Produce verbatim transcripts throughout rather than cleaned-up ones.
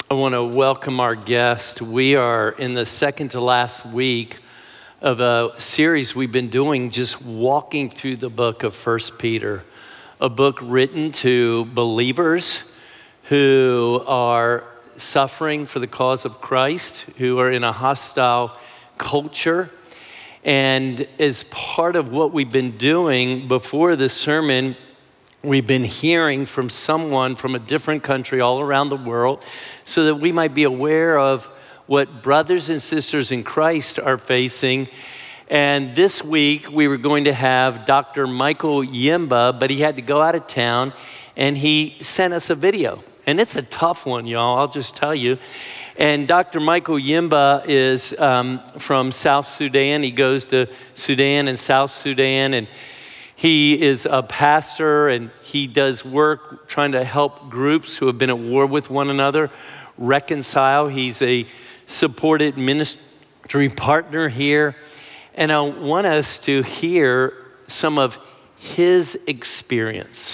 I want to welcome our guest. We are in the second to last week of a series we've been doing, just walking through the book of First Peter, a book written to believers who are suffering for the cause of Christ, who are in a hostile culture. And as part of what we've been doing before this sermon, we've been hearing from someone from a different country all around the world so that we might be aware of what brothers and sisters in Christ are facing. And this week we were going to have Doctor Michael Yimba, but he had to go out of town and he sent us a video. And it's a tough one, y'all, I'll just tell you. And Doctor Michael Yimba is um, from South Sudan. He goes to Sudan and South Sudan, and he is a pastor, and he does work trying to help groups who have been at war with one another reconcile. He's a supported ministry partner here. And I want us to hear some of his experience.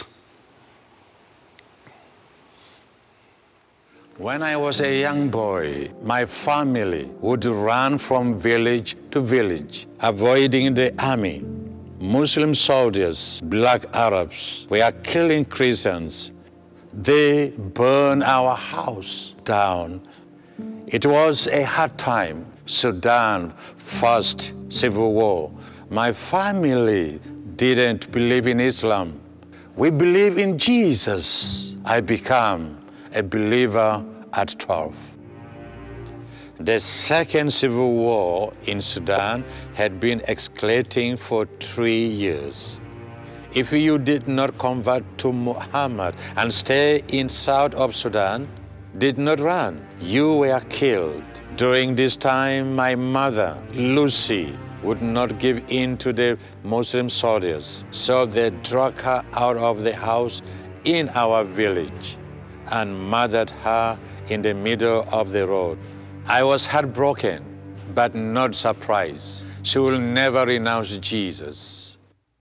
When I was a young boy, my family would run from village to village, avoiding the army. Muslim soldiers, black Arabs, were killing Christians. They burned our house down. It was a hard time. Sudan, first civil war. My family didn't believe in Islam. We believe in Jesus. I became a believer at twelve. The second civil war in Sudan had been escalating for three years. If you did not convert to Muhammad and stay in south of Sudan, did not run, you were killed. During this time, my mother, Lucy, would not give in to the Muslim soldiers, so they dragged her out of the house in our village and murdered her in the middle of the road. I was heartbroken, but not surprised. She will never renounce Jesus.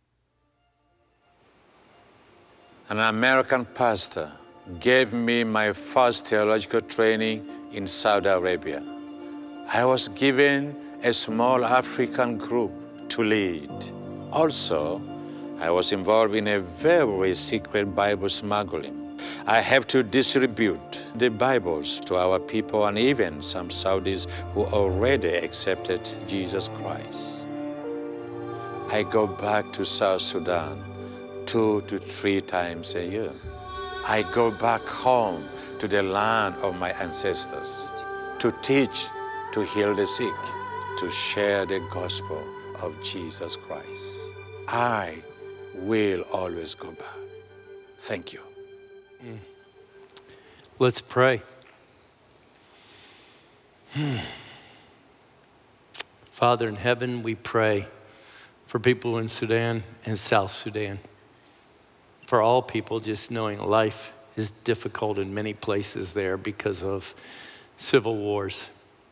An American pastor gave me my first theological training in Saudi Arabia. I was given a small African group to lead. Also, I was involved in a very secret Bible smuggling. I have to distribute the Bibles to our people and even some Saudis who already accepted Jesus Christ. I go back to South Sudan two to three times a year. I go back home to the land of my ancestors to teach, to heal the sick, to share the gospel of Jesus Christ. I will always go back. Thank you. Mm. Let's pray. Hmm. Father in heaven, we pray for people in Sudan and South Sudan. For all people, just knowing life is difficult in many places there because of civil wars.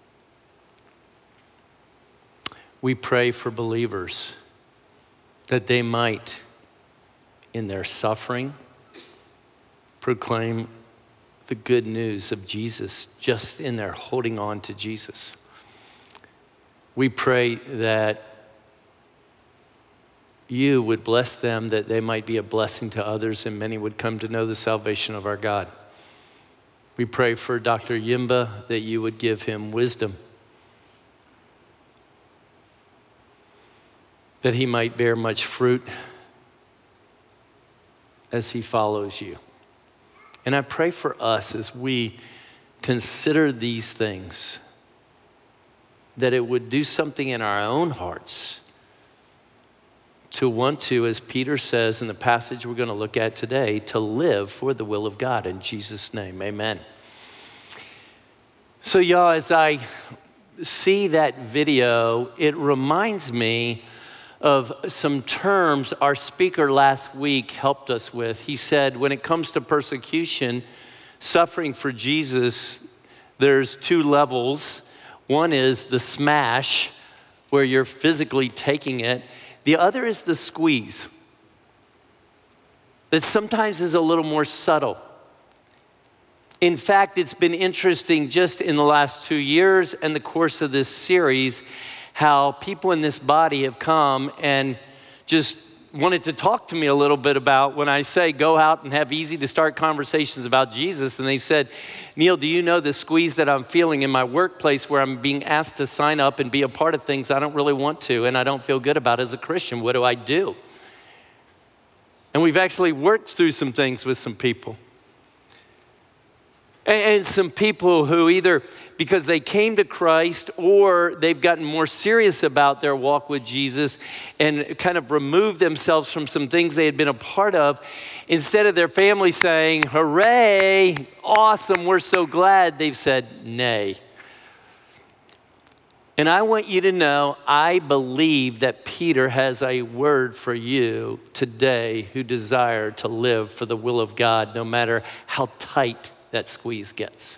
We pray for believers that they might, in their suffering, proclaim the good news of Jesus just in their holding on to Jesus. We pray that you would bless them, that they might be a blessing to others and many would come to know the salvation of our God. We pray for Doctor Yimba that you would give him wisdom, that he might bear much fruit as he follows you. And I pray for us as we consider these things, that it would do something in our own hearts to want to, as Peter says in the passage we're going to look at today, to live for the will of God. In Jesus' name, amen. So y'all, as I see that video, it reminds me of some terms our speaker last week helped us with. He said, when it comes to persecution, suffering for Jesus, there's two levels. One is the smash, where you're physically taking it. The other is the squeeze, that sometimes is a little more subtle. In fact, it's been interesting just in the last two years and the course of this series, how people in this body have come and just wanted to talk to me a little bit about when I say go out and have easy to start conversations about Jesus. And they said, Neil, do you know the squeeze that I'm feeling in my workplace where I'm being asked to sign up and be a part of things I don't really want to and I don't feel good about as a Christian? What do I do? And we've actually worked through some things with some people. And some people who either because they came to Christ or they've gotten more serious about their walk with Jesus and kind of removed themselves from some things they had been a part of, instead of their family saying, hooray, awesome, we're so glad, they've said, nay. And I want you to know, I believe that Peter has a word for you today who desire to live for the will of God, no matter how tight that squeeze gets.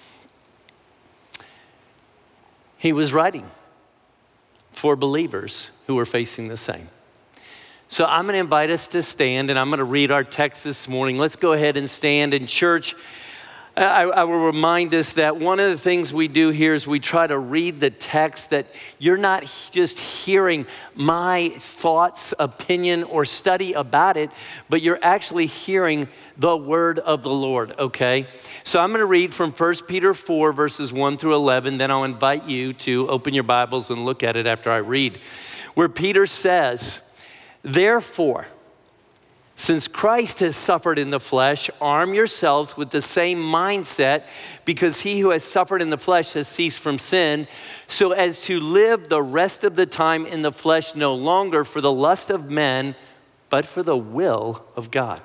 He was writing for believers who were facing the same. So I'm going to invite us to stand, and I'm going to read our text this morning. Let's go ahead and stand. In church, I, I will remind us that one of the things we do here is we try to read the text, that you're not just hearing my thoughts, opinion, or study about it, but you're actually hearing the word of the Lord, okay? So I'm going to read from First Peter four, verses one through eleven. Then I'll invite you to open your Bibles and look at it after I read, where Peter says, therefore, since Christ has suffered in the flesh, arm yourselves with the same mindset, because he who has suffered in the flesh has ceased from sin, so as to live the rest of the time in the flesh no longer for the lust of men, but for the will of God.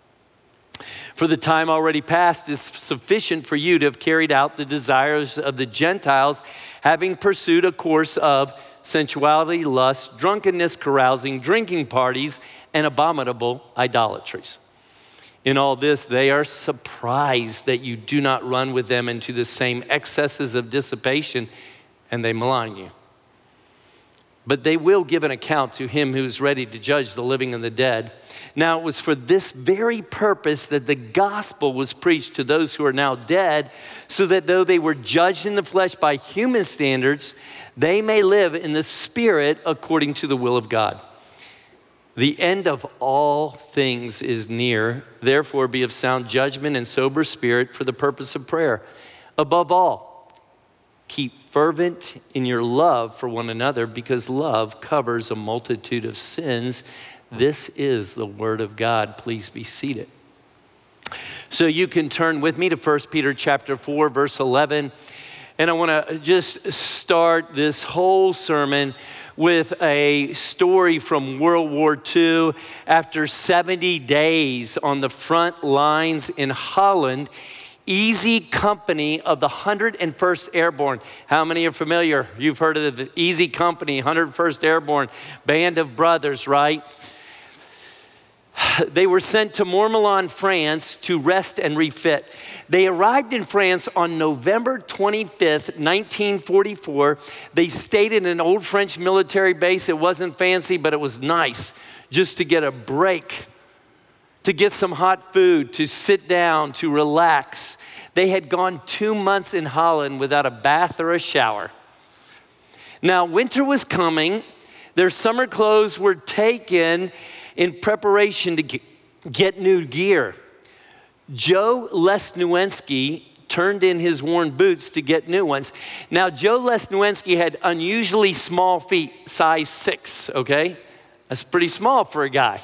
For the time already past is sufficient for you to have carried out the desires of the Gentiles, having pursued a course of sensuality, lust, drunkenness, carousing, drinking parties, and abominable idolatries. In all this, they are surprised that you do not run with them into the same excesses of dissipation, and they malign you. But they will give an account to him who is ready to judge the living and the dead. Now, it was for this very purpose that the gospel was preached to those who are now dead, so that though they were judged in the flesh by human standards, they may live in the spirit according to the will of God. The end of all things is near. Therefore, be of sound judgment and sober spirit for the purpose of prayer. Above all, keep fervent in your love for one another, because love covers a multitude of sins. This is the word of God. Please be seated. So you can turn with me to First Peter chapter four, verse eleven. And I want to just start this whole sermon with a story from World War Two. After seventy days on the front lines in Holland, Easy Company of the one hundred first Airborne. How many are familiar? You've heard of the Easy Company, one hundred first Airborne, band of brothers, right? They were sent to Mourmelon, France to rest and refit. They arrived in France on November twenty-fifth, nineteen forty-four. They stayed in an old French military base. It wasn't fancy, but it was nice just to get a break, to get some hot food, to sit down, to relax. They had gone two months in Holland without a bath or a shower. Now, winter was coming. Their summer clothes were taken in preparation to get new gear. Joe Lesniewski turned in his worn boots to get new ones. Now, Joe Lesniewski had unusually small feet, size six, okay? That's pretty small for a guy.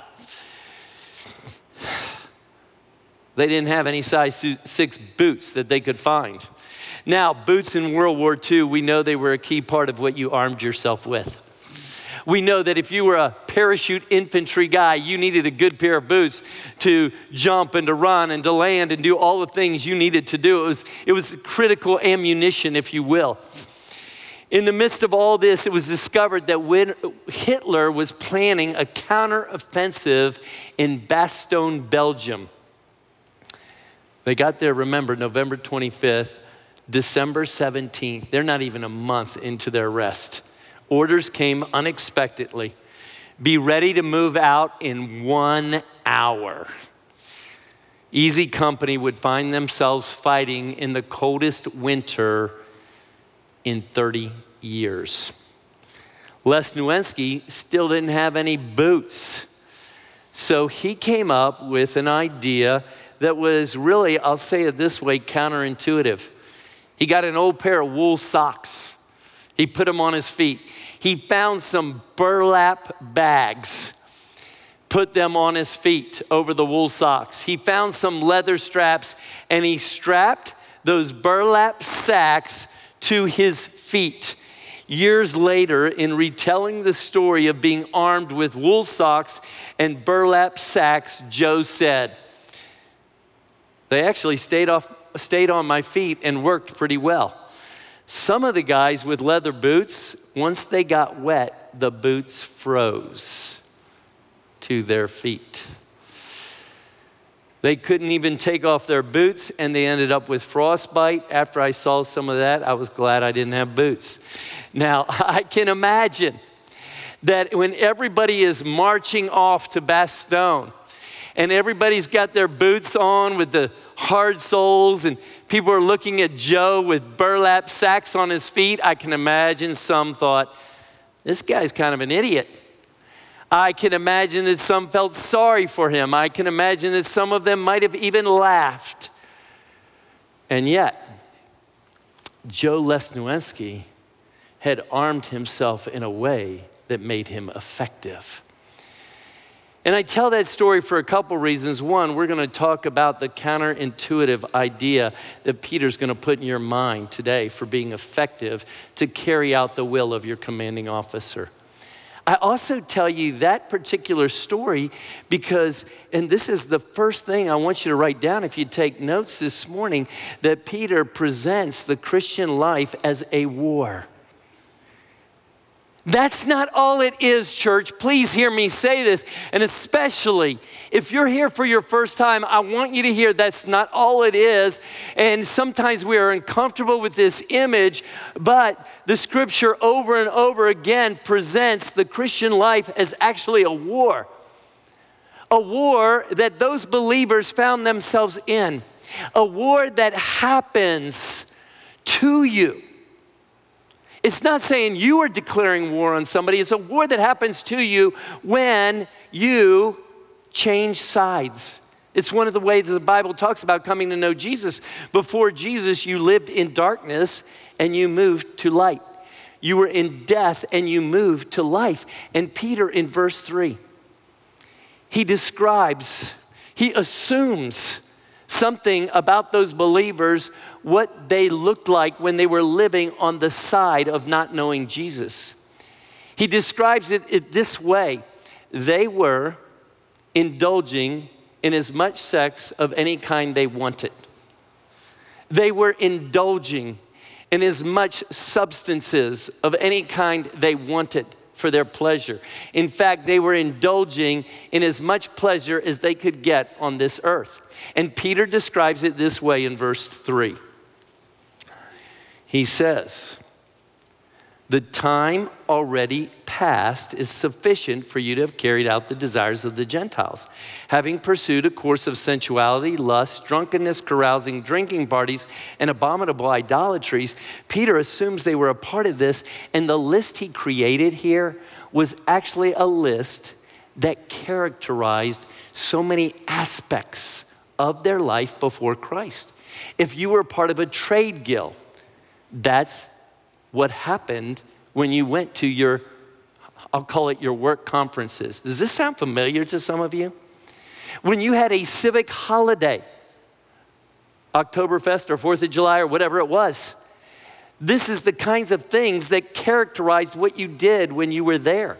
They didn't have any size six boots that they could find. Now, boots in World War Two, we know they were a key part of what you armed yourself with. We know that if you were a parachute infantry guy, you needed a good pair of boots to jump and to run and to land and do all the things you needed to do. It was, it was critical ammunition, if you will. In the midst of all this, it was discovered that when Hitler was planning a counteroffensive in Bastogne, Belgium. They got there, remember, November twenty-fifth, December seventeenth. They're not even a month into their rest. Orders came unexpectedly. Be ready to move out in one hour. Easy Company would find themselves fighting in the coldest winter in thirty years. Les Nowinski still didn't have any boots. So he came up with an idea that was really, I'll say it this way, counterintuitive. He got an old pair of wool socks. He put them on his feet. He found some burlap bags, put them on his feet over the wool socks. He found some leather straps, and he strapped those burlap sacks to his feet. Years later, in retelling the story of being armed with wool socks and burlap sacks, Joe said, they actually stayed off, stayed on my feet and worked pretty well. Some of the guys with leather boots, once they got wet, the boots froze to their feet. They couldn't even take off their boots, and they ended up with frostbite. After I saw some of that, I was glad I didn't have boots. Now, I can imagine that when everybody is marching off to Bastogne, and everybody's got their boots on with the hard soles, and people are looking at Joe with burlap sacks on his feet, I can imagine some thought, this guy's kind of an idiot. I can imagine that some felt sorry for him. I can imagine that some of them might have even laughed. And yet, Joe Les Nowinski had armed himself in a way that made him effective. And I tell that story for a couple reasons. One, we're going to talk about the counterintuitive idea that Peter's going to put in your mind today for being effective to carry out the will of your commanding officer. I also tell you that particular story because, and this is the first thing I want you to write down if you take notes this morning, that Peter presents the Christian life as a war. That's not all it is, church. Please hear me say this. And especially if you're here for your first time, I want you to hear that's not all it is. And sometimes we are uncomfortable with this image, but the scripture over and over again presents the Christian life as actually a war. A war that those believers found themselves in. A war that happens to you. It's not saying you are declaring war on somebody. It's a war that happens to you when you change sides. It's one of the ways the Bible talks about coming to know Jesus. Before Jesus, you lived in darkness and you moved to light. You were in death and you moved to life. And Peter in verse three, he describes, he assumes something about those believers, what they looked like when they were living on the side of not knowing Jesus. He describes it, it this way. They were indulging in as much sex of any kind they wanted. They were indulging in as much substances of any kind they wanted for their pleasure. In fact, they were indulging in as much pleasure as they could get on this earth. And Peter describes it this way in verse three. He says, the time already past is sufficient for you to have carried out the desires of the Gentiles, having pursued a course of sensuality, lust, drunkenness, carousing, drinking parties, and abominable idolatries. Peter assumes they were a part of this, and the list he created here was actually a list that characterized so many aspects of their life before Christ. If you were part of a trade guild, that's what happened when you went to your, I'll call it your work conferences. Does this sound familiar to some of you? When you had a civic holiday, Oktoberfest or fourth of July or whatever it was, this is the kinds of things that characterized what you did when you were there.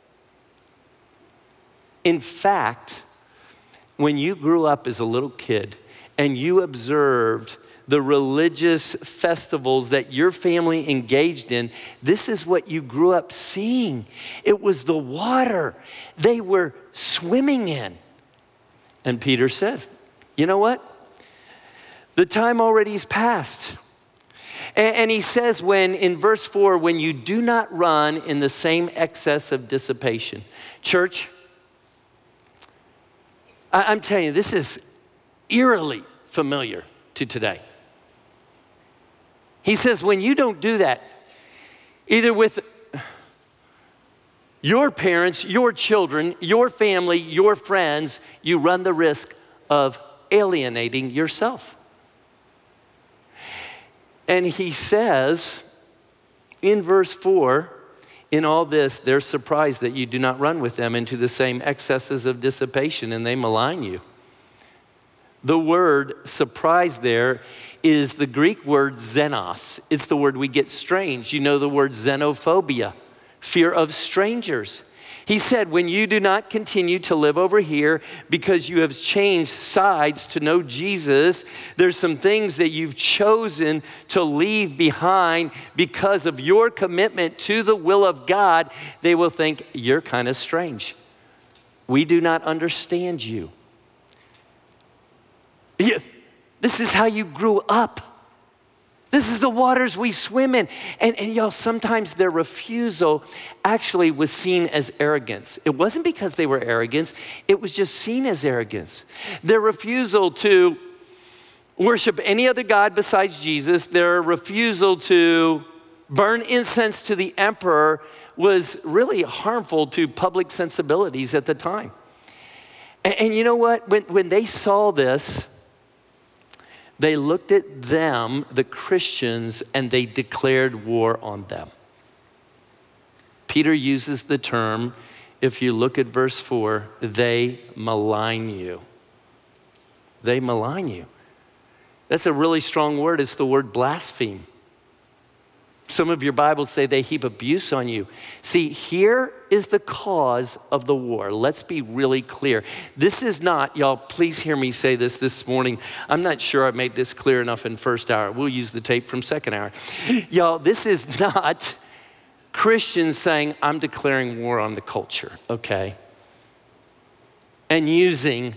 In fact, when you grew up as a little kid and you observed the religious festivals that your family engaged in, this is what you grew up seeing. It was the water they were swimming in. And Peter says, you know what? The time already is past. And, and he says when, in verse four, when you do not run in the same excess of dissipation. Church, I, I'm telling you, this is eerily familiar to today. He says, when you don't do that, either with your parents, your children, your family, your friends, you run the risk of alienating yourself. And he says in verse four, in all this, they're surprised that you do not run with them into the same excesses of dissipation, and they malign you. The word surprise there is the Greek word xenos. It's the word we get strange. You know the word xenophobia, fear of strangers. He said, when you do not continue to live over here because you have changed sides to know Jesus, there's some things that you've chosen to leave behind because of your commitment to the will of God, they will think you're kind of strange. We do not understand you. Yeah, this is how you grew up. This is the waters we swim in. And, and y'all, sometimes their refusal actually was seen as arrogance. It wasn't because they were arrogant. It was just seen as arrogance. Their refusal to worship any other God besides Jesus, their refusal to burn incense to the emperor was really harmful to public sensibilities at the time. And, and you know what? When, when they saw this, they looked at them, the Christians, and they declared war on them. Peter uses the term, if you look at verse four, they malign you. They malign you. That's a really strong word. It's the word blaspheme. Some of your Bibles say they heap abuse on you. See, here is the cause of the war. Let's be really clear. This is not, y'all, please hear me say this this morning. I'm not sure I made this clear enough in first hour. We'll use the tape from second hour. Y'all, this is not Christians saying, I'm declaring war on the culture, okay? And using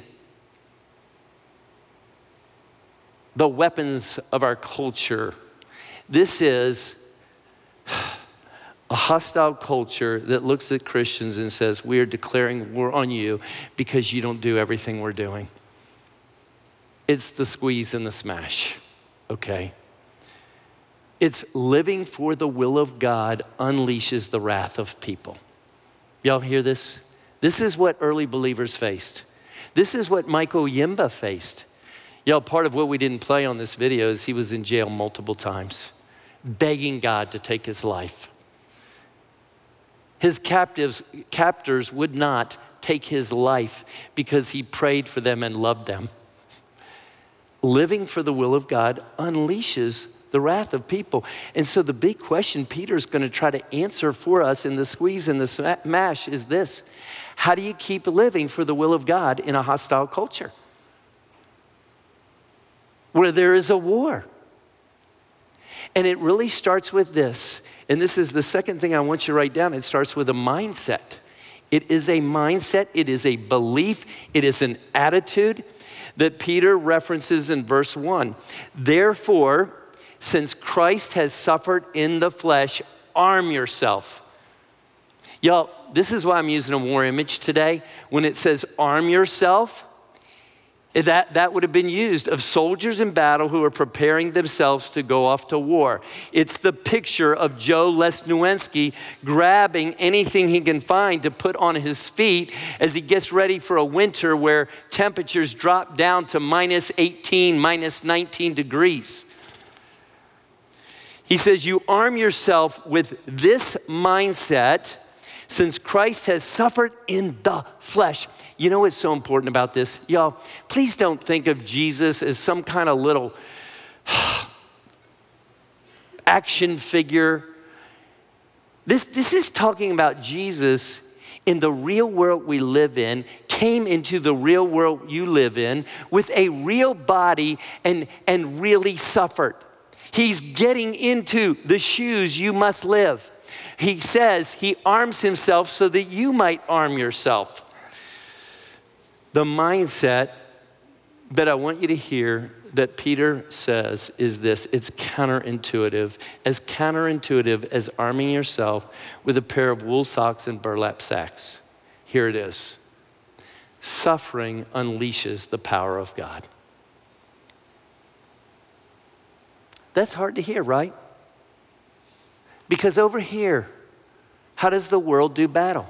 the weapons of our culture. This is a hostile culture that looks at Christians and says, we are declaring war on you because you don't do everything we're doing. It's the squeeze and the smash, okay? It's living for the will of God unleashes the wrath of people. Y'all hear this? This is what early believers faced. This is what Michael Yimba faced. Y'all, part of what we didn't play on this video is he was in jail multiple times, begging God to take his life. His captives, captors would not take his life because he prayed for them and loved them. Living for the will of God unleashes the wrath of people. And so the big question Peter's going to try to answer for us in the squeeze and the smash is this: how do you keep living for the will of God in a hostile culture where there is a war? And it really starts with this. And this is the second thing I want you to write down. It starts with a mindset. It is a mindset. It is a belief. It is an attitude that Peter references in verse one. Therefore, since Christ has suffered in the flesh, arm yourself. Y'all, this is why I'm using a war image today. When it says arm yourself, That, that would have been used of soldiers in battle who are preparing themselves to go off to war. It's the picture of Joe Lesniewski grabbing anything he can find to put on his feet as he gets ready for a winter where temperatures drop down to minus eighteen, minus nineteen degrees. He says, you arm yourself with this mindset since Christ has suffered in the flesh. You know what's so important about this? Y'all, please don't think of Jesus as some kind of little action figure. This, this is talking about Jesus in the real world we live in, came into the real world you live in with a real body and, and really suffered. He's getting into the shoes you must live. He says he arms himself so that you might arm yourself. The mindset that I want you to hear that Peter says is this: it's counterintuitive. As counterintuitive as arming yourself with a pair of wool socks and burlap sacks. Here it is. Suffering unleashes the power of God. That's hard to hear, right? Because over here, how does the world do battle?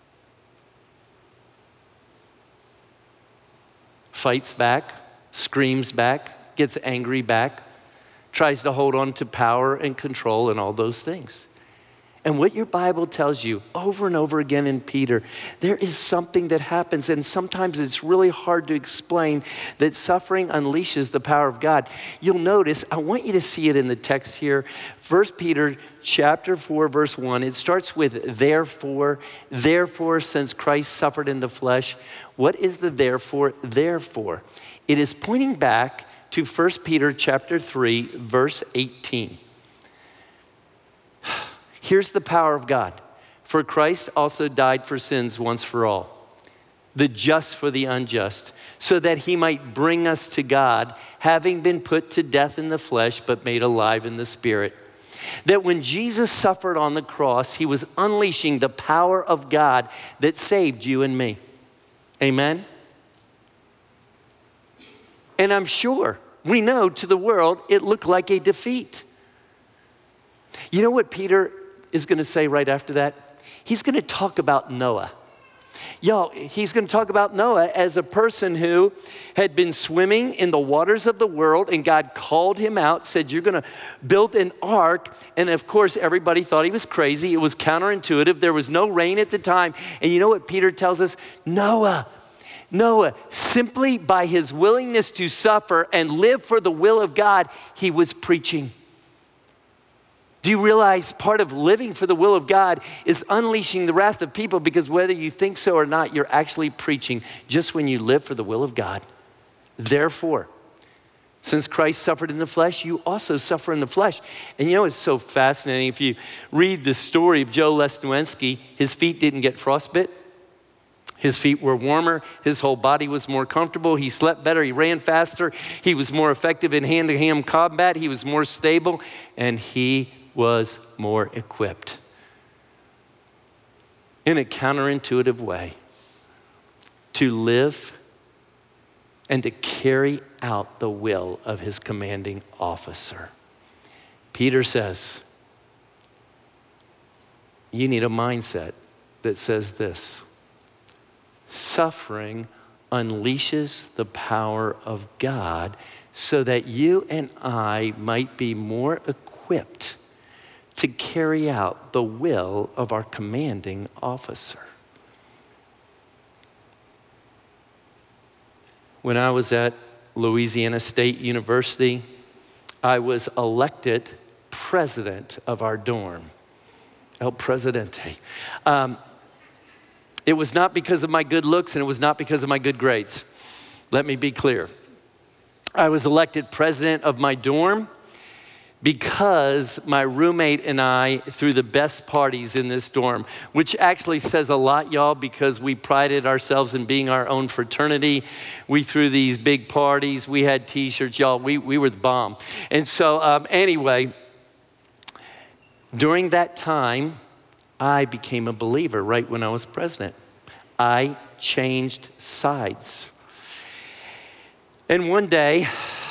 Fights back, screams back, gets angry back, tries to hold on to power and control and all those things. And what your Bible tells you over and over again in Peter, there is something that happens, and sometimes it's really hard to explain, that suffering unleashes the power of God. You'll notice, I want you to see it in the text here. First Peter chapter four, verse one, it starts with therefore. Therefore, since Christ suffered in the flesh. What is the therefore? Therefore, it is pointing back to First Peter chapter three, verse eighteen. Here's the power of God. For Christ also died for sins once for all, the just for the unjust, so that he might bring us to God, having been put to death in the flesh, but made alive in the spirit. That when Jesus suffered on the cross, he was unleashing the power of God that saved you and me. Amen? And I'm sure, we know to the world, it looked like a defeat. You know what Peter is going to say right after that? He's going to talk about Noah. Y'all, he's going to talk about Noah as a person who had been swimming in the waters of the world, and God called him out, said, you're going to build an ark. And of course, everybody thought he was crazy. It was counterintuitive. There was no rain at the time. And you know what Peter tells us? Noah, Noah, simply by his willingness to suffer and live for the will of God, he was preaching. Do you realize part of living for the will of God is unleashing the wrath of people? Because whether you think so or not, you're actually preaching just when you live for the will of God. Therefore, since Christ suffered in the flesh, you also suffer in the flesh. And you know, it's so fascinating. If you read the story of Joe Lesniewski, his feet didn't get frostbite. His feet were warmer. His whole body was more comfortable. He slept better. He ran faster. He was more effective in hand-to-hand combat. He was more stable. And he was more equipped in a counterintuitive way to live and to carry out the will of his commanding officer. Peter says, you need a mindset that says this: suffering unleashes the power of God so that you and I might be more equipped to carry out the will of our commanding officer. When I was at Louisiana State University, I was elected president of our dorm, El Presidente. Um, it was not because of my good looks, and it was not because of my good grades. Let me be clear. I was elected president of my dorm because my roommate and I threw the best parties in this dorm, which actually says a lot, y'all, because we prided ourselves in being our own fraternity. We threw these big parties. We had t-shirts, y'all. We, we were the bomb. And so um, anyway, during that time, I became a believer right when I was president. I changed sides. And one day,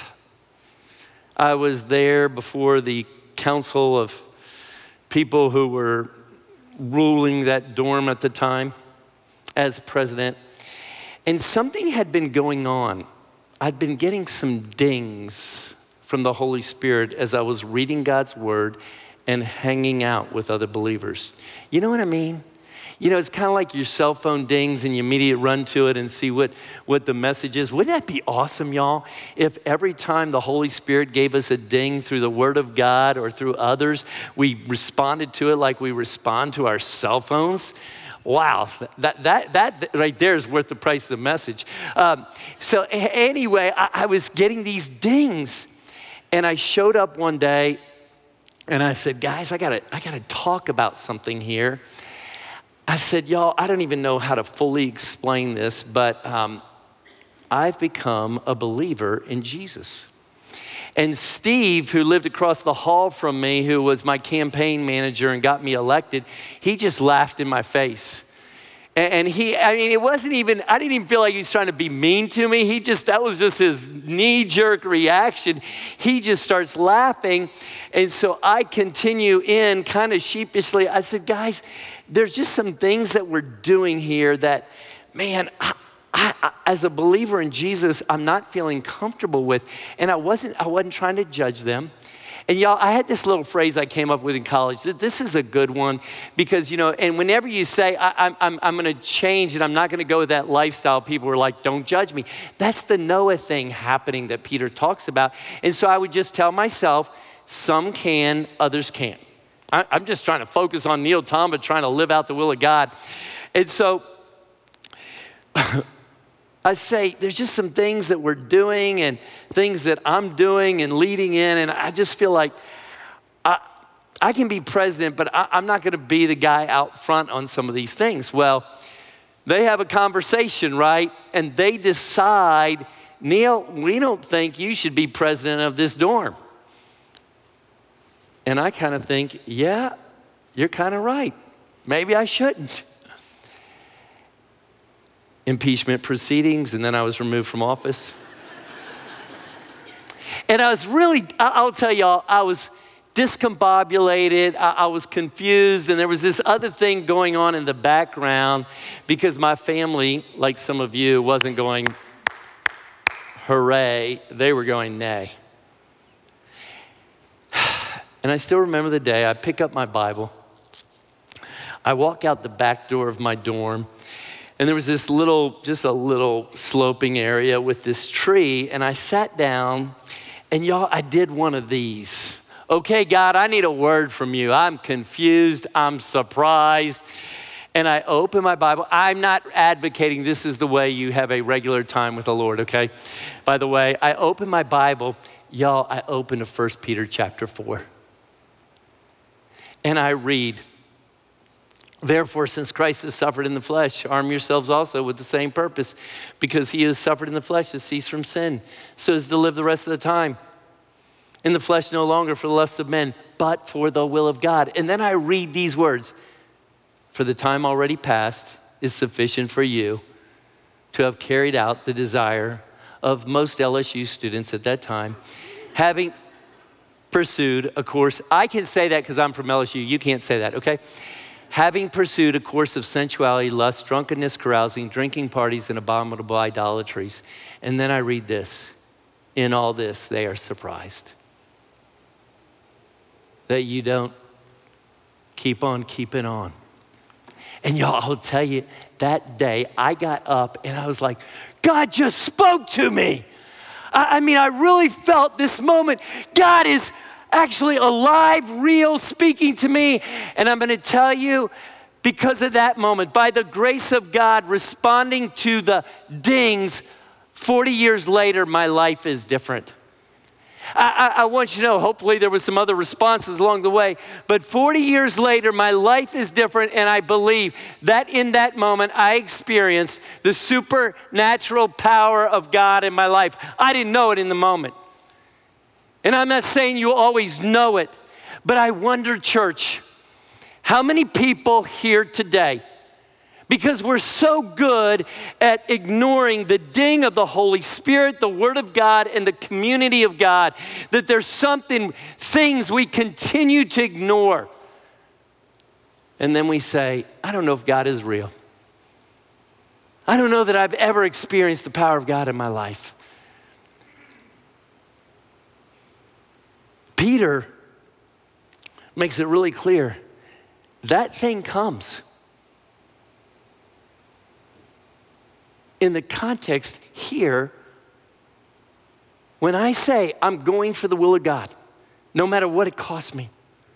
I was there before the council of people who were ruling that dorm at the time as president, and something had been going on. I'd been getting some dings from the Holy Spirit as I was reading God's word and hanging out with other believers. You know what I mean? You know, it's kind of like your cell phone dings and you immediately run to it and see what, what the message is. Wouldn't that be awesome, y'all? If every time the Holy Spirit gave us a ding through the Word of God or through others, we responded to it like we respond to our cell phones. Wow, that, that, that right there is worth the price of the message. Um, so anyway, I, I was getting these dings, and I showed up one day and I said, guys, I gotta, I gotta talk about something here. I said, y'all, I don't even know how to fully explain this, but um, I've become a believer in Jesus. And Steve, who lived across the hall from me, who was my campaign manager and got me elected, he just laughed in my face. And he, I mean, it wasn't even, I didn't even feel like he was trying to be mean to me. He just, that was just his knee-jerk reaction. He just starts laughing. And so I continue in kind of sheepishly. I said, guys, there's just some things that we're doing here that, man, I, I, I, as a believer in Jesus, I'm not feeling comfortable with. And I wasn't, I wasn't trying to judge them. And y'all, I had this little phrase I came up with in college. This is a good one because, you know, and whenever you say, I, I'm, I'm, I'm going to change and I'm not going to go with that lifestyle, people are like, don't judge me. That's the Noah thing happening that Peter talks about. And so I would just tell myself, some can, others can't. I, I'm just trying to focus on Neil Tomba, trying to live out the will of God. And so I say, there's just some things that we're doing and things that I'm doing and leading in, and I just feel like I, I can be president, but I, I'm not going to be the guy out front on some of these things. Well, they have a conversation, right? And they decide, Neil, we don't think you should be president of this dorm. And I kind of think, yeah, you're kind of right. Maybe I shouldn't. Impeachment proceedings, and then I was removed from office. And I was really, I'll tell y'all, I was discombobulated, I, I was confused, and there was this other thing going on in the background because my family, like some of you, wasn't going, hooray, they were going, nay. And I still remember the day I pick up my Bible, I walk out the back door of my dorm, and there was this little, just a little sloping area with this tree, and I sat down, and y'all, I did one of these. Okay, God, I need a word from you. I'm confused, I'm surprised, and I open my Bible. I'm not advocating this is the way you have a regular time with the Lord, okay? By the way, I open my Bible, y'all, I open to First Peter chapter four, and I read, therefore, since Christ has suffered in the flesh, arm yourselves also with the same purpose, because he has suffered in the flesh to cease from sin, so as to live the rest of the time in the flesh no longer for the lusts of men, but for the will of God. And then I read these words, for the time already past is sufficient for you to have carried out the desire of most L S U students at that time, having pursued a course. I can say that because I'm from L S U. You can't say that, okay? Having pursued a course of sensuality, lust, drunkenness, carousing, drinking parties, and abominable idolatries. And then I read this. In all this, they are surprised that you don't keep on keeping on. And y'all, I'll tell you, that day I got up and I was like, God just spoke to me. I, I mean, I really felt this moment. God is actually alive, real, speaking to me. And I'm going to tell you, because of that moment, by the grace of God, responding to the dings, forty years later, my life is different. I, I, I want you to know, hopefully there was some other responses along the way, but forty years later, my life is different, and I believe that in that moment, I experienced the supernatural power of God in my life. I didn't know it in the moment. And I'm not saying you always know it, but I wonder, church, how many people here today, because we're so good at ignoring the ding of the Holy Spirit, the Word of God, and the community of God, that there's something, things we continue to ignore. And then we say, I don't know if God is real. I don't know that I've ever experienced the power of God in my life. Peter makes it really clear. That thing comes. In the context here, when I say I'm going for the will of God, no matter what it costs me,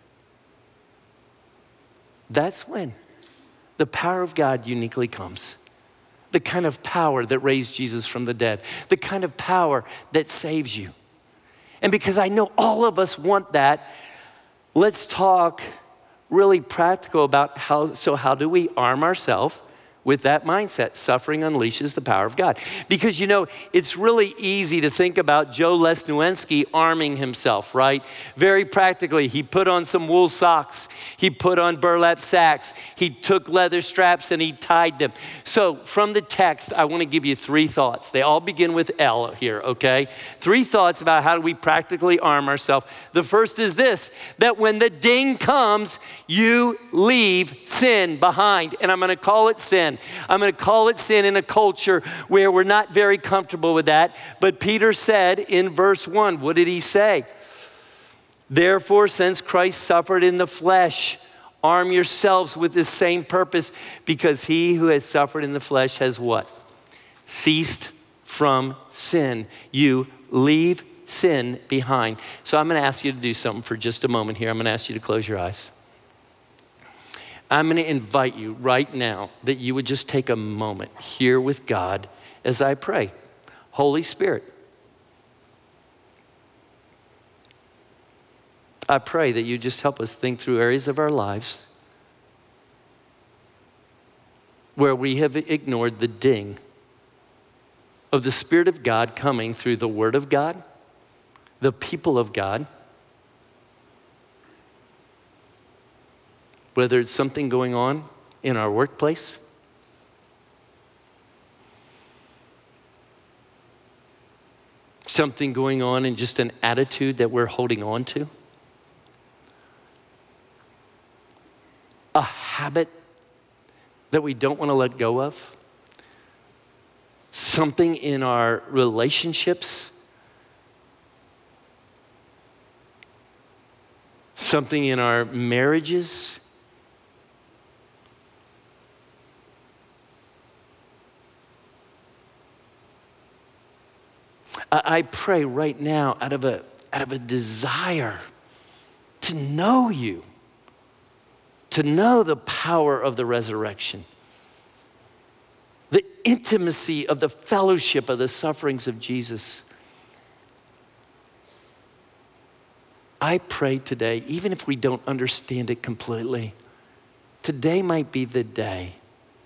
that's when the power of God uniquely comes. The kind of power that raised Jesus from the dead, the kind of power that saves you. And because I know all of us want that, let's talk really practical about how, so how do we arm ourselves with that mindset. Suffering unleashes the power of God. Because, you know, it's really easy to think about Joe Lesniewski arming himself, right? Very practically, he put on some wool socks. He put on burlap sacks. He took leather straps and he tied them. So from the text, I want to give you three thoughts. They all begin with L here, okay? Three thoughts about how do we practically arm ourselves. The first is this, that when the ding comes, you leave sin behind. And I'm going to call it sin. I'm going to call it sin in a culture where we're not very comfortable with that. But Peter said in verse one, what did he say? Therefore, since Christ suffered in the flesh, arm yourselves with this same purpose, because he who has suffered in the flesh has what? Ceased from sin. You leave sin behind. So I'm going to ask you to do something for just a moment here. I'm going to ask you to close your eyes. I'm going to invite you right now that you would just take a moment here with God as I pray. Holy Spirit, I pray that you just help us think through areas of our lives where we have ignored the ding of the Spirit of God coming through the Word of God, the people of God, whether it's something going on in our workplace, something going on in just an attitude that we're holding on to, a habit that we don't want to let go of, something in our relationships, something in our marriages, I pray right now out of a, out of a desire to know you, to know the power of the resurrection, the intimacy of the fellowship of the sufferings of Jesus. I pray today, even if we don't understand it completely, today might be the day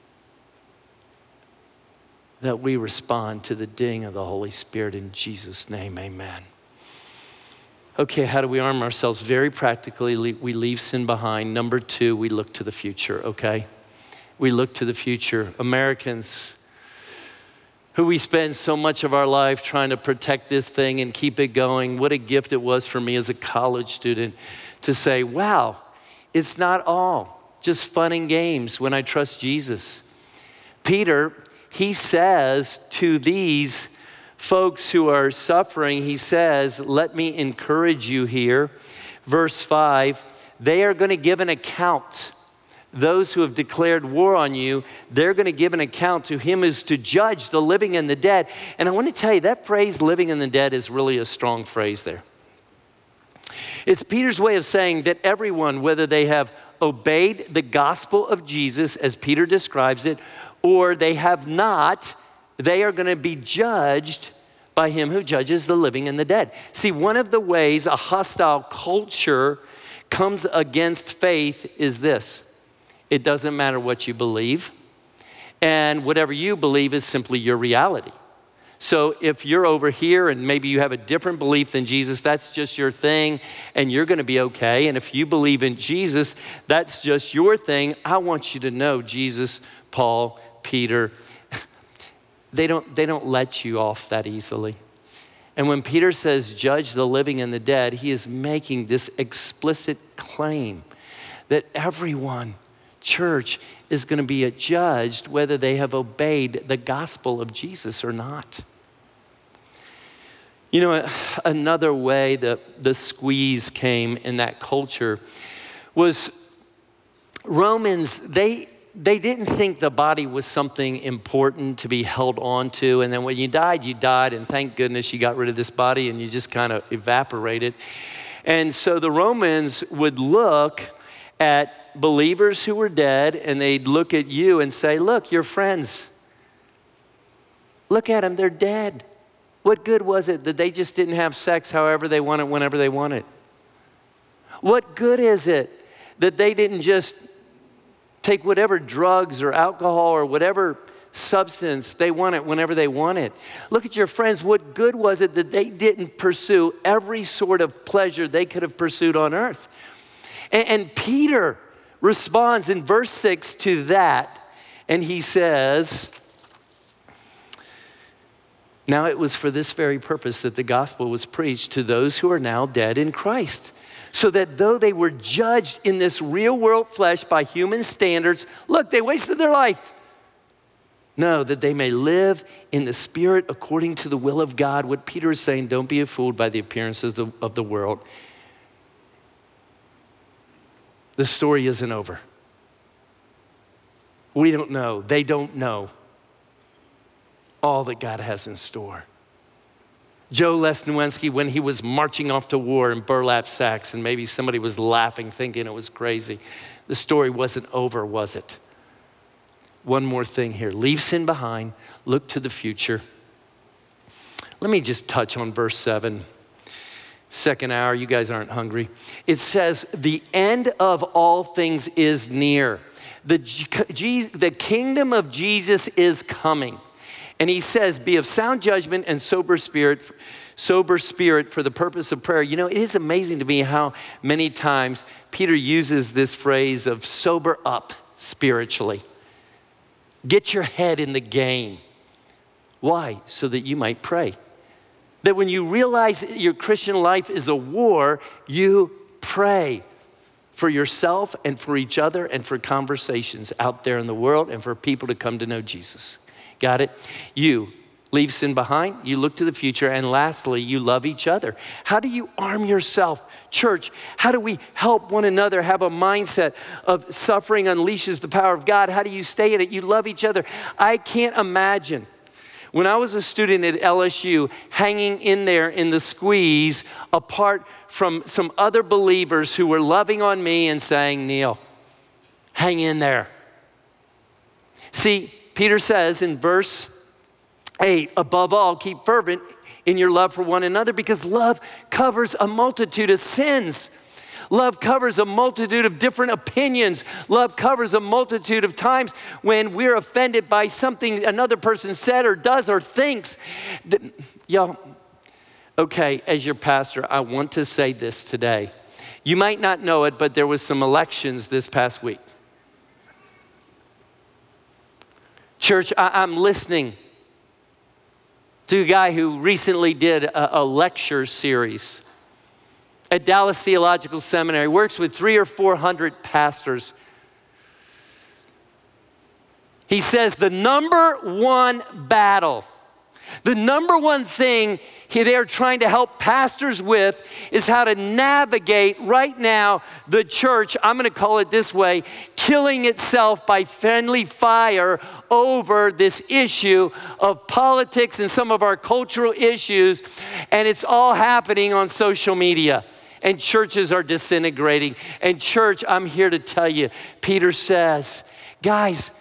that we respond to the ding of the Holy Spirit in Jesus' name, amen. Okay, how do we arm ourselves? Very practically, we leave sin behind. Number two, we look to the future, okay? We look to the future. Americans, who we spend so much of our life trying to protect this thing and keep it going. What a gift it was for me as a college student to say, wow, it's not all just fun and games when I trust Jesus. Peter, he says to these folks who are suffering, he says, let me encourage you here. Verse five, they are going to give an account. Those who have declared war on you, they're going to give an account to him who's to judge the living and the dead. And I want to tell you, that phrase, living and the dead, is really a strong phrase there. It's Peter's way of saying that everyone, whether they have obeyed the gospel of Jesus, as Peter describes it, or they have not, they are going to be judged by him who judges the living and the dead. See, one of the ways a hostile culture comes against faith is this. It doesn't matter what you believe, and whatever you believe is simply your reality. So if you're over here and maybe you have a different belief than Jesus, that's just your thing, and you're going to be okay. And if you believe in Jesus, that's just your thing. I want you to know Jesus, Paul, Peter, they don't, they don't let you off that easily. And when Peter says, judge the living and the dead, he is making this explicit claim that everyone, church, is going to be judged whether they have obeyed the gospel of Jesus or not. You know, another way that the squeeze came in that culture was Romans, they They didn't think the body was something important to be held on to. And then when you died, you died. And thank goodness you got rid of this body and you just kind of evaporated. And so the Romans would look at believers who were dead and they'd look at you and say, look, your friends. Look at them, they're dead. What good was it that they just didn't have sex however they wanted, whenever they wanted? What good is it that they didn't just take whatever drugs or alcohol or whatever substance they want it whenever they want it. Look at your friends. What good was it that they didn't pursue every sort of pleasure they could have pursued on earth? And, and Peter responds in verse six to that, and he says, now it was for this very purpose that the gospel was preached to those who are now dead in Christ, so that though they were judged in this real world flesh by human standards, look, they wasted their life. No, that they may live in the spirit according to the will of God. What Peter is saying, don't be fooled by the appearances of the, of the world. The story isn't over. We don't know. They don't know all that God has in store. Joe Lesniewski, when he was marching off to war in burlap sacks, and maybe somebody was laughing, thinking it was crazy, the story wasn't over, was it? One more thing here. Leave sin behind, look to the future. Let me just touch on verse seven. Second hour, you guys aren't hungry. It says, the end of all things is near. The, the kingdom of Jesus is coming. And he says, be of sound judgment and sober spirit, sober spirit for the purpose of prayer. You know, it is amazing to me how many times Peter uses this phrase of sober up spiritually. Get your head in the game. Why? So that you might pray. That when you realize your Christian life is a war, you pray for yourself and for each other and for conversations out there in the world and for people to come to know Jesus. Got it? You leave sin behind, you look to the future, and lastly, you love each other. How do you arm yourself? Church, how do we help one another have a mindset of suffering unleashes the power of God? How do you stay in it? You love each other. I can't imagine when I was a student at L S U, hanging in there in the squeeze, apart from some other believers who were loving on me and saying, Neil, hang in there. See, Peter says in verse eight, above all, keep fervent in your love for one another, because love covers a multitude of sins. Love covers a multitude of different opinions. Love covers a multitude of times when we're offended by something another person said or does or thinks. Y'all, okay, as your pastor, I want to say this today. You might not know it, but there was some elections this past week. Church, I, I'm listening to a guy who recently did a, a lecture series at Dallas Theological Seminary, works with three or four hundred pastors. He says the number one battle, the number one thing they're trying to help pastors with is how to navigate right now the church, I'm gonna call it this way, killing itself by friendly fire over this issue of politics and some of our cultural issues, and it's all happening on social media. And churches are disintegrating. And church, I'm here to tell you, Peter says, guys,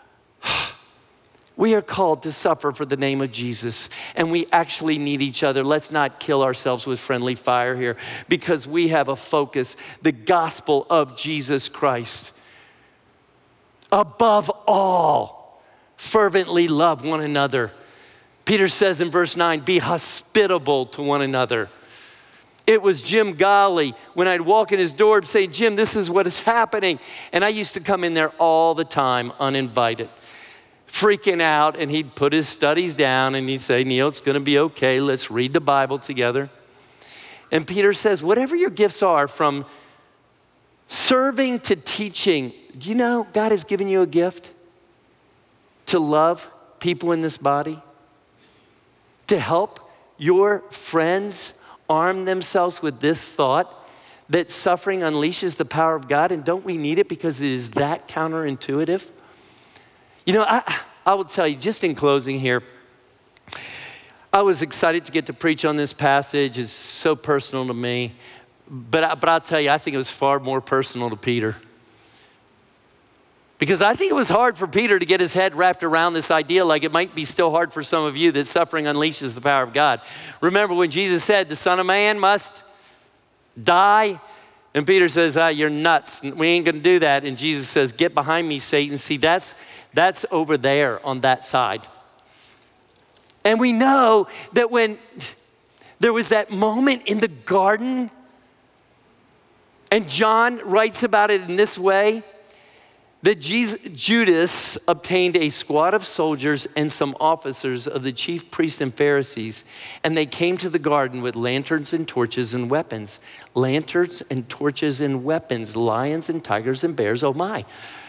we are called to suffer for the name of Jesus, and we actually need each other. Let's not kill ourselves with friendly fire here, because we have a focus, the gospel of Jesus Christ. Above all, fervently love one another. Peter says in verse nine, be hospitable to one another. It was Jim Golly, when I'd walk in his door and say, Jim, this is what is happening. And I used to come in there all the time, uninvited, freaking out. And he'd put his studies down and he'd say, Neil, it's gonna be okay. Let's read the Bible together. And Peter says, whatever your gifts are, from serving to teaching, do you know God has given you a gift to love people in this body? To help your friends arm themselves with this thought that suffering unleashes the power of God, and don't we need it because it is that counterintuitive? You know, I, I will tell you, just in closing here, I was excited to get to preach on this passage. It's so personal to me, but, I, but I'll tell you, I think it was far more personal to Peter. Because I think it was hard for Peter to get his head wrapped around this idea, like it might be still hard for some of you, that suffering unleashes the power of God. Remember when Jesus said the Son of Man must die, And Peter says, ah, you're nuts. We ain't gonna do that. And Jesus says, get behind me, Satan. See, that's, that's over there on that side. And we know that when there was that moment in the garden, and John writes about it in this way, that Jesus, Judas obtained a squad of soldiers and some officers of the chief priests and Pharisees, and they came to the garden with lanterns and torches and weapons. Lanterns and torches and weapons, lions and tigers and bears, oh my.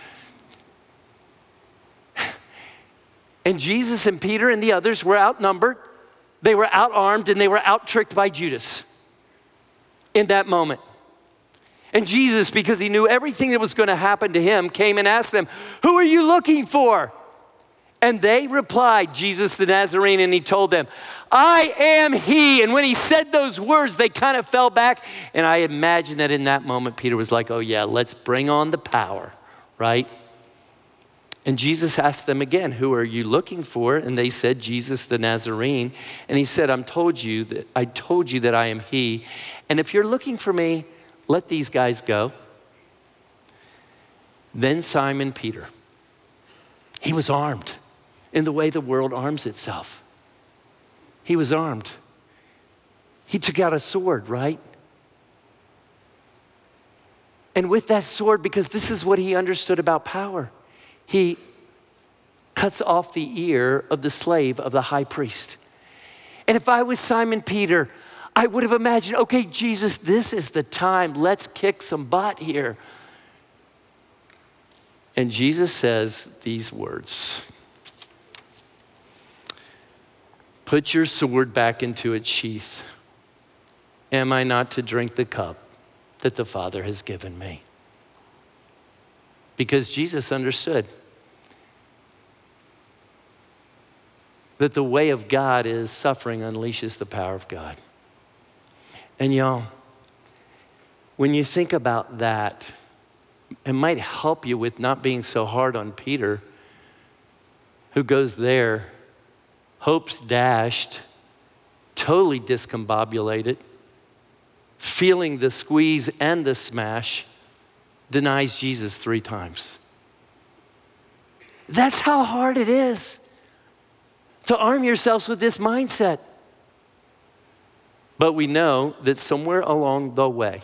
And Jesus and Peter and the others were outnumbered. They were out-armed and they were out-tricked by Judas in that moment. And Jesus, because he knew everything that was going to happen to him, came and asked them, who are you looking for? And they replied, Jesus the Nazarene, and he told them, I am he. And when he said those words, they kind of fell back. And I imagine that in that moment, Peter was like, oh yeah, let's bring on the power, right? And Jesus asked them again, who are you looking for? And they said, Jesus the Nazarene. And he said, I'm told you that I told you that I am he. And if you're looking for me, let these guys go. Then Simon Peter, he was armed in the way the world arms itself. He was armed. He took out a sword, right? And with that sword, because this is what he understood about power, he cuts off the ear of the slave of the high priest. And if I was Simon Peter, I would have imagined, okay, Jesus, this is the time. Let's kick some butt here. And Jesus says these words, put your sword back into its sheath. Am I not to drink the cup that the Father has given me? Because Jesus understood that the way of God is suffering unleashes the power of God. And y'all, when you think about that, it might help you with not being so hard on Peter, who goes there, hopes dashed, totally discombobulated, feeling the squeeze and the smash, denies Jesus three times. That's how hard it is to arm yourselves with this mindset. But we know that somewhere along the way,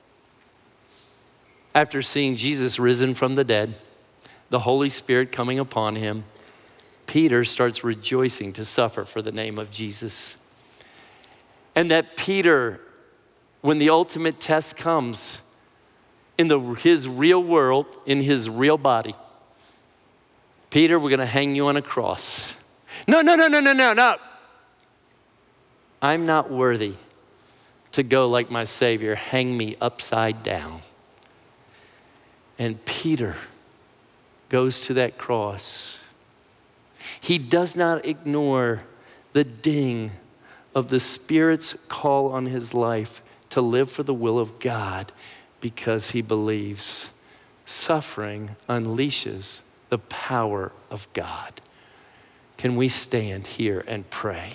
after seeing Jesus risen from the dead, the Holy Spirit coming upon him, Peter starts rejoicing to suffer for the name of Jesus. And that Peter, when the ultimate test comes in the, his real world, in his real body, Peter, we're gonna hang you on a cross. No, no, no, no, no, no, no. I'm not worthy to go like my Savior, hang me upside down. And Peter goes to that cross. He does not ignore the ding of the Spirit's call on his life to live for the will of God, because he believes suffering unleashes the power of God. Can we stand here and pray?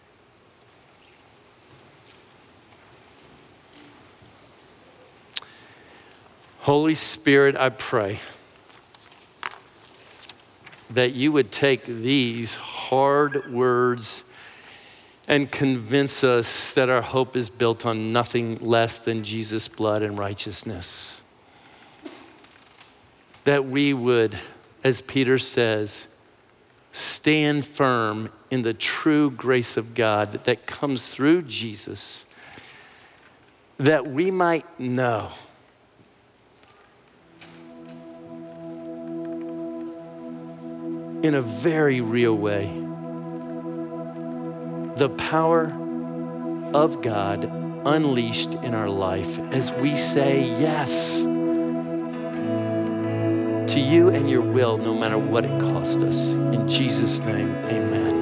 Holy Spirit, I pray that you would take these hard words and convince us that our hope is built on nothing less than Jesus' blood and righteousness. That we would, as Peter says, stand firm in the true grace of God that, that comes through Jesus, that we might know in a very real way the power of God unleashed in our life as we say yes to you and your will, no matter what it cost us. In Jesus' name, amen.